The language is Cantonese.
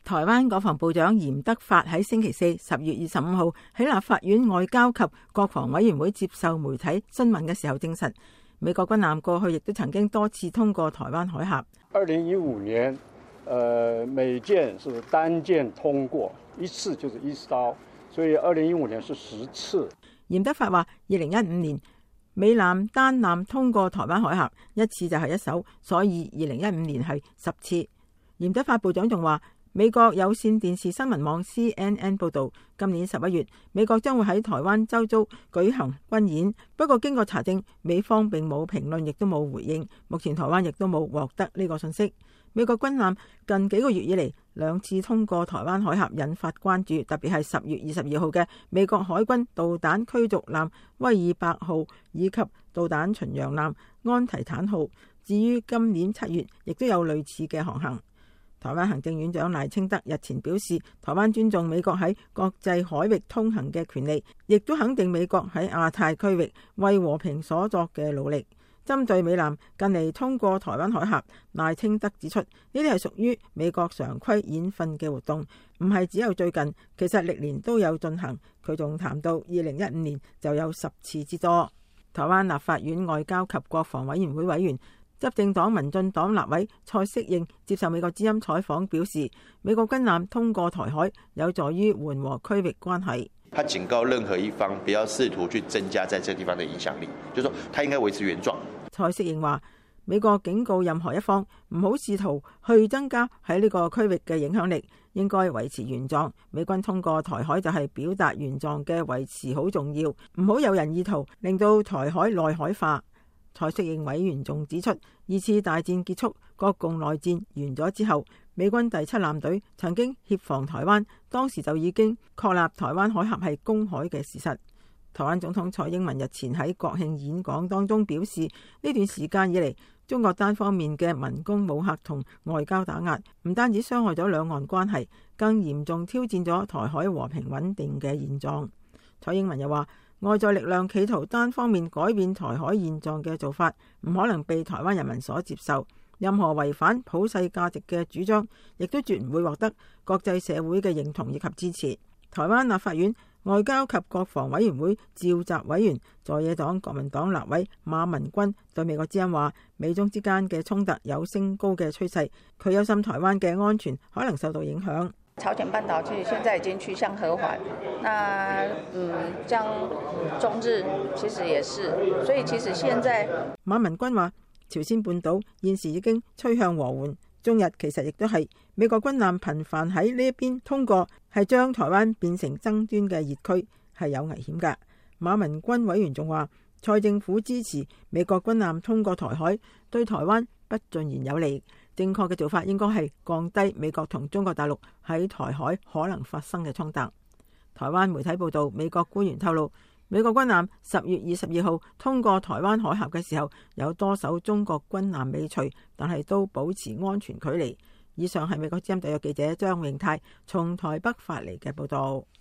台灣國防部長嚴德發喺星期四10月25號喺立法院外交及國防委員會接受媒體詢問嘅時候證實，美國軍艦過去亦都曾經多次通過台灣海峽。 2015年，每艦是單艦通過，一次就是1艘，所以2015年是10次。 嚴德發話，2015年美艦單艦通過台灣海峽一次就係1艘，所以2015年係10次。嚴德發部長仲話，美國有線電視新聞網 CNN 報道，今年11月，美國將會喺台灣周遭舉行軍演。不過經過查證，美方並冇評論，亦都冇回應。目前台灣亦都冇獲得呢個信息。美國軍艦近幾個月以嚟2次通過台灣海峽，引發關注，特別係10月22號嘅美國海軍導彈驅逐艦威爾伯號以及導彈巡洋艦安提坦號。至於今年7月，亦都有類似嘅航行。台灣行政院長賴清德日前表示，台灣尊重美國喺國際海域通行嘅權利，亦都肯定美國喺亞太區域為和平所作嘅努力。針對美艦近嚟通過台灣海峽，賴清德指出，呢啲係屬於美國常規演訓嘅活動，唔係只有最近，其實歷年都有進行。佢仲談到2015年就有10次之多。台灣立法院外交及國防委員會委員、執政黨民進黨立委蔡適應接受美國之音採訪表示，美國軍艦通過台海有助於緩和區域關係。 他警告任何一方不要試圖去增加在這個地方的影響力，就是說他應該維持原狀。 蔡適應話，美國警告任何一方唔好試圖去增加喺呢個區域嘅影響力，應該維持原狀。美軍通過台海就係表達原狀嘅維持好重要，唔好有人意圖令到台海內海化。蔡適應委員仲指出，2次大戰結束，國共內戰完咗之後，美軍第7艦隊曾經協防台灣，當時就已經確立台灣海峽係公海嘅事實。台灣總統蔡英文日前喺國慶演講當中表示，呢段時間以嚟，中國單方面嘅文攻武嚇同外交打壓，唔單止傷害咗兩岸關係，更嚴重挑戰咗台海和平穩定嘅現狀。蔡英文又話，外在力量企圖單方面改變台海現狀嘅做法，唔可能被台灣人民所接受。任何違反普世價值嘅主張，亦都絕唔會獲得國際社會嘅認同以及支持。台灣立法院外交及國防委員會召集委員、在野黨國民黨立委馬文君對美國之音話，美中之間嘅衝突有升高嘅趨勢，佢憂心台灣嘅安全可能受到影響。 朝鮮半島其實現在已經趨向和緩，那將中日其實也是，所以其實現在馬文君話，朝鮮半島現時已經趨向和緩，中日其實亦都係美國軍艦頻繁喺呢一邊通過，係將台灣變成爭端嘅熱區，係有危險㗎。馬文君委員仲話，蔡政府支持美國軍艦通過台海，對台灣不盡然有利。正確嘅做法應該係降低美國同中國大陸喺台海可能發生嘅衝突。台灣媒體報道，美國官員透露，美國軍艦10月22號通過台灣海峽嘅時候，有多艘中國軍艦尾隨，但係都保持安全距離。以上係美國之音特約記者張永泰從台北發嚟嘅報道。